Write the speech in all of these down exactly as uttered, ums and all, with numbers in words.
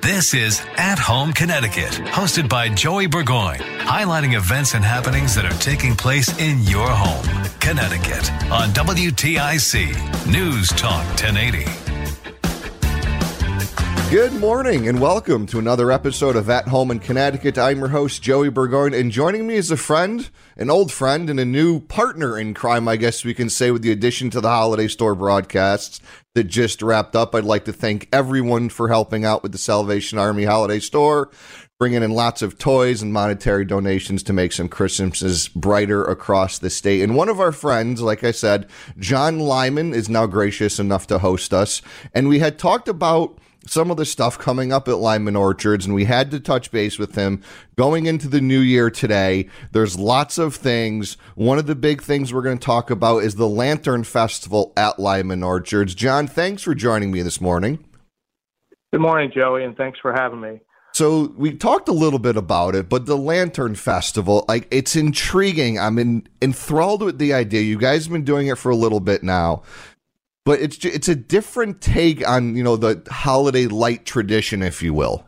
This is At Home Connecticut, hosted by Joey Burgoyne, highlighting events and happenings that are taking place in your home, Connecticut, on W T I C News Talk ten eighty. Good morning and welcome to another episode of At Home in Connecticut. I'm your host, Joey Burgoyne, and joining me is a friend, an old friend, and a new partner in crime, I guess we can say, with the addition to the Holiday Store broadcasts that just wrapped up. I'd like to thank everyone for helping out with the Salvation Army Holiday Store, bringing in lots of toys and monetary donations to make some Christmases brighter across the state. And one of our friends, like I said, John Lyman, is now gracious enough to host us. And we had talked about some of the stuff coming up at Lyman Orchards, and we had to touch base with him going into the new year today. There's lots of things. One of the big things we're going to talk about is the Lantern Festival at Lyman Orchards. John, thanks for joining me this morning. Good morning, Joey, and thanks for having me. So we talked a little bit about it, but the Lantern Festival, like, it's intriguing. I'm in, enthralled with the idea. You guys have been doing it for a little bit now. But it's it's a different take on, you know, the holiday light tradition, if you will.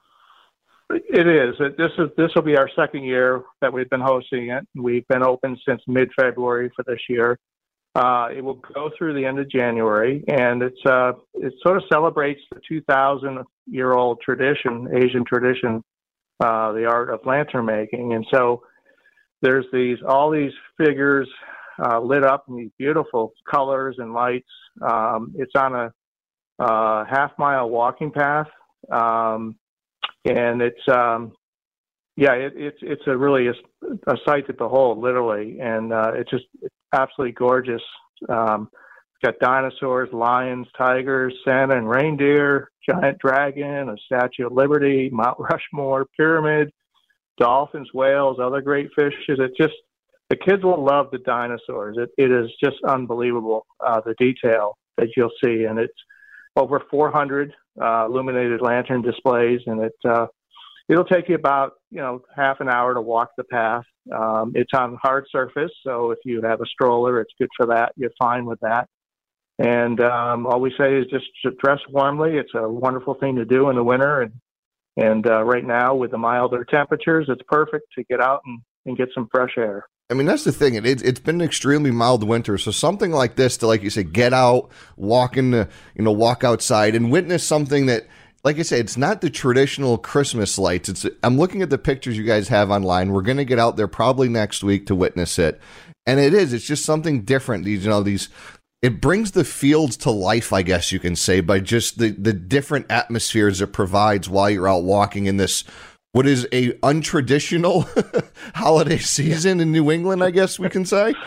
It is. This is this will be our second year that we've been hosting it. We've been open since mid-February for this year. Uh, it will go through the end of January, and it's uh, it sort of celebrates the two thousand year old tradition, Asian tradition, uh, the art of lantern making. And so there's these all these figures uh, lit up in these beautiful colors and lights. Um, it's on a uh, half mile walking path. Um, and it's, um, yeah, it, it's, it's a really a, a sight to behold, literally. And, uh, it's just it's absolutely gorgeous. Um, it's got dinosaurs, lions, tigers, Santa and reindeer, giant dragon, a Statue of Liberty, Mount Rushmore, pyramid, dolphins, whales, other great fishes. It just, the kids will love the dinosaurs. It, it is just unbelievable, uh, the detail that you'll see. And it's over four hundred uh, illuminated lantern displays, and it, uh, it'll take you about, you know, half an hour to walk the path. Um, it's on hard surface, so if you have a stroller, it's good for that. You're fine with that. And um, all we say is just dress warmly. It's a wonderful thing to do in the winter. And, and uh, right now, with the milder temperatures, it's perfect to get out and, and get some fresh air. I mean, that's the thing. It, it's been an extremely mild winter, so something like this to, like you said, get out, walk in the, you know, walk outside and witness something that, like I said, it's not the traditional Christmas lights. It's I'm looking at the pictures you guys have online. We're going to get out there probably next week to witness it, and it is. It's just something different. These, you know, these. It brings the fields to life, I guess you can say, by just the the different atmospheres it provides while you're out walking in this, what is a untraditional holiday season in New England, I guess we can say.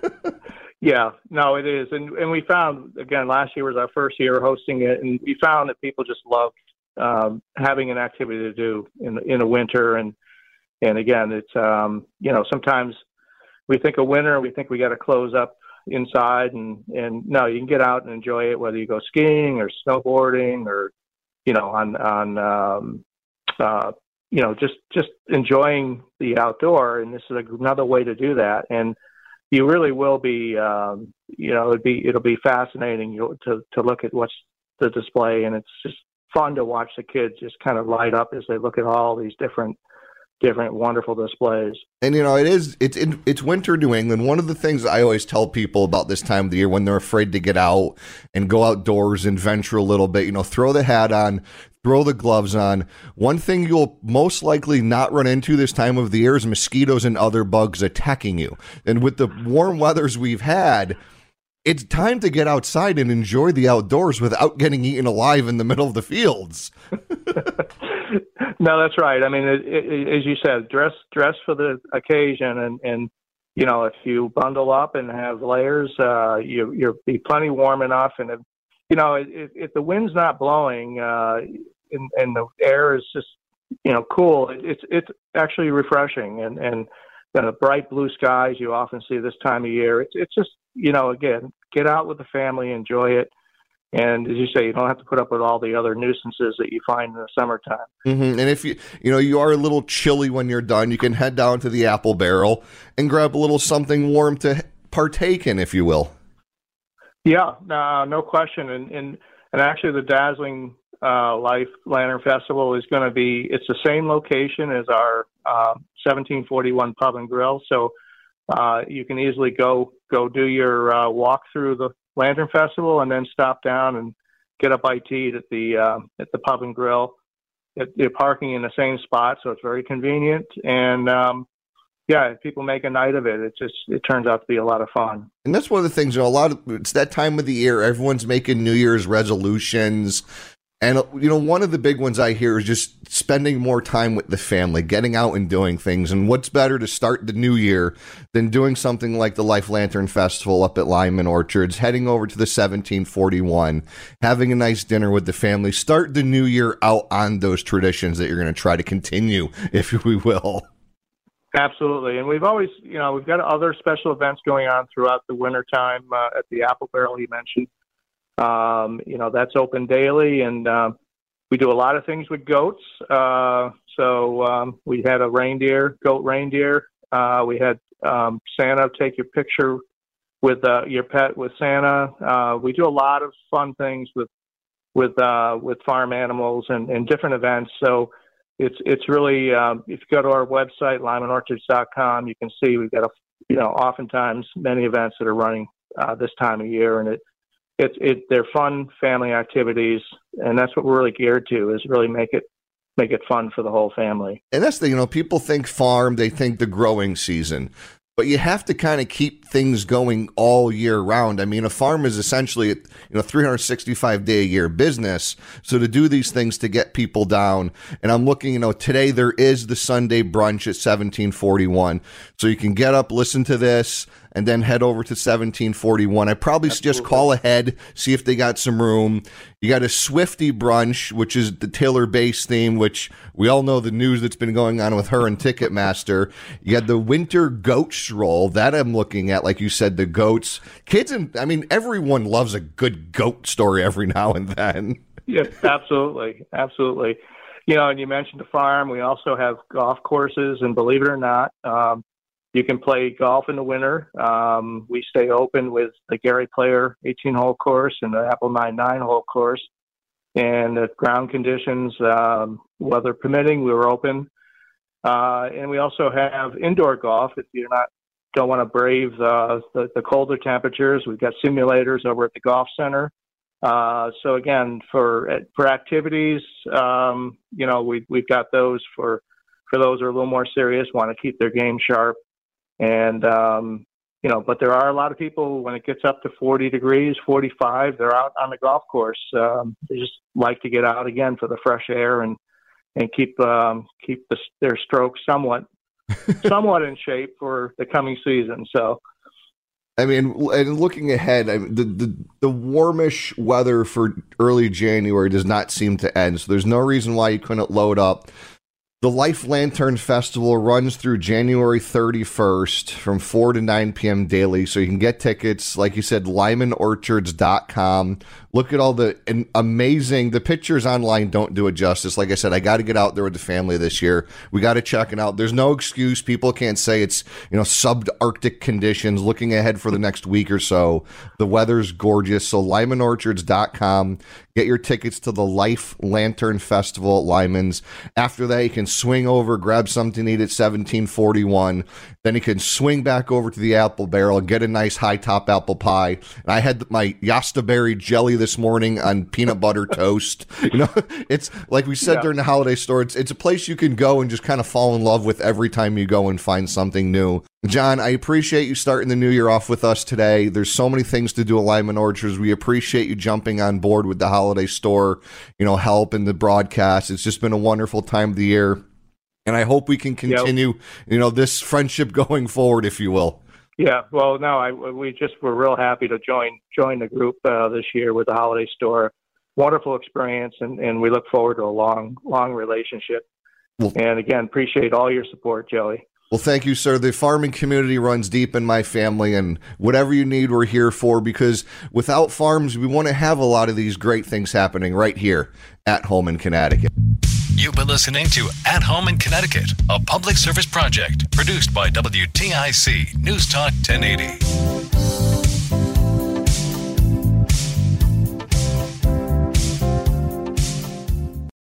Yeah, no, it is. And and we found, again, last year was our first year hosting it, and we found that people just love um, having an activity to do in in the winter. And, and again, it's, um, you know, sometimes we think of winter, we think we got to close up inside, and, and no, you can get out and enjoy it, whether you go skiing or snowboarding or, you know, on, on um, uh, you know, just, just enjoying the outdoor. And this is another way to do that. And you really will be, um, you know, it'd be, it'll be fascinating to, to look at what's the display. And it's just fun to watch the kids just kind of light up as they look at all these different, different wonderful displays. And, you know, it is, it's, it's winter New England. One of the things I always tell people about this time of the year when they're afraid to get out and go outdoors and venture a little bit, you know, throw the hat on, throw the gloves on. One thing you'll most likely not run into this time of the year is mosquitoes and other bugs attacking you. And with the warm weathers we've had, it's time to get outside and enjoy the outdoors without getting eaten alive in the middle of the fields. No, that's right. I mean, it, it, as you said, dress dress for the occasion, and, and you know, if you bundle up and have layers, uh, you, you'll be plenty warm enough. And if, you know, if, if the wind's not blowing uh, and, and the air is just, you know, cool, it, it's it's actually refreshing. And and the bright blue skies you often see this time of year. It's it's just, you know, again, get out with the family, enjoy it. And as you say, you don't have to put up with all the other nuisances that you find in the summertime. Mm-hmm. And if you, you know, you are a little chilly when you're done, you can head down to the Apple Barrel and grab a little something warm to partake in, if you will. Yeah, uh, no question. And, and, and actually the dazzling uh, Life Lantern Festival is going to be, it's the same location as our uh, seventeen forty-one Pub and Grill. So uh, you can easily go go do your uh, walk through the Lantern Festival and then stop down and get a bite to eat at the uh, at the Pub and Grill. It, you're parking in the same spot, so it's very convenient. And um, yeah, people make a night of it. It just it turns out to be a lot of fun. And that's one of the things. You know, a lot of it's that time of the year. Everyone's making New Year's resolutions. And, you know, one of the big ones I hear is just spending more time with the family, getting out and doing things. And what's better to start the new year than doing something like the Life Lantern Festival up at Lyman Orchards, heading over to the seventeen forty-one, having a nice dinner with the family, start the new year out on those traditions that you're going to try to continue, if we will. Absolutely. And we've always, you know, we've got other special events going on throughout the wintertime uh, at the Apple Barrel you mentioned. Um, you know, that's open daily, and um, we do a lot of things with goats. Uh, so um, we had a reindeer, goat reindeer. Uh, we had um, Santa take your picture with uh, your pet with Santa. Uh, we do a lot of fun things with with uh, with farm animals and, and different events. So it's it's really um, if you go to our website lyman orchards dot com, you can see we've got a you know oftentimes many events that are running uh, this time of year, and it. It's it, they're fun family activities, and that's what we're really geared to, is really make it make it fun for the whole family. And that's the, you know, people think farm, they think the growing season, but you have to kind of keep things going all year round. I mean, a farm is essentially, you know, three hundred sixty-five day a year business. So to do these things to get people down, and I'm looking, you know, today there is the Sunday brunch at seventeen forty-one. So you can get up, listen to this, and then head over to seventeen forty-one. I probably Absolutely. Just call ahead, see if they got some room. You got a Swifty brunch, which is the Taylor Bass theme, which we all know the news that's been going on with her and Ticketmaster. You got the winter goat stroll that I'm looking at, like you said, the goats. Kids, and I mean, everyone loves a good goat story every now and then. Yes, absolutely. Absolutely. You know, and you mentioned the farm. We also have golf courses, and believe it or not, um, you can play golf in the winter. Um, we stay open with the Gary Player eighteen-hole course and the Apple nine nine-hole course. And the ground conditions, um, weather permitting, we were open. Uh, and we also have indoor golf if you're not don't want to brave uh, the, the colder temperatures. We've got simulators over at the golf center. Uh, so again, for for activities, um, you know, we we've got those for for those who are a little more serious, want to keep their game sharp. And, um, you know, but there are a lot of people, when it gets up to forty degrees, forty-five, they're out on the golf course. Um, they just like to get out again for the fresh air and, and keep, um, keep the, their stroke somewhat, somewhat in shape for the coming season. So, I mean, and looking ahead, I mean, the, the, the warmish weather for early January does not seem to end. So there's no reason why you couldn't load up. The Life Lantern Festival runs through January thirty-first from four to nine p.m. daily. So you can get tickets, like you said, lyman orchards dot com. Look at all the amazing, the pictures online don't do it justice. Like I said, I got to get out there with the family this year. We got to check it out. There's no excuse. People can't say it's, you know, subarctic conditions. Looking ahead for the next week or so, the weather's gorgeous. So lyman orchards dot com. Get your tickets to the Life Lantern Festival at Lyman's. After that, you can swing over, grab something to eat at seventeen forty-one. Then you can swing back over to the Apple Barrel and get a nice high-top apple pie. And I had my Yasta berry jelly this morning on peanut butter toast. You know, it's like we said yeah. during the holiday store, it's, it's a place you can go and just kind of fall in love with every time you go and find something new. John, I appreciate you starting the new year off with us today. There's so many things to do at Lyman Orchards. We appreciate you jumping on board with the holiday store, you know, help in the broadcast. It's just been a wonderful time of the year. And I hope we can continue, yep. you know, this friendship going forward, if you will. Yeah, well, no, I, we just were real happy to join join the group uh, this year with the holiday store. Wonderful experience, and, and we look forward to a long, long relationship. Well, and again, appreciate all your support, Joey. Well, thank you, sir. The farming community runs deep in my family, and whatever you need, we're here for, because without farms, we want to have a lot of these great things happening right here at home in Connecticut. You've been listening to At Home in Connecticut, a public service project produced by W T I C News Talk ten eighty.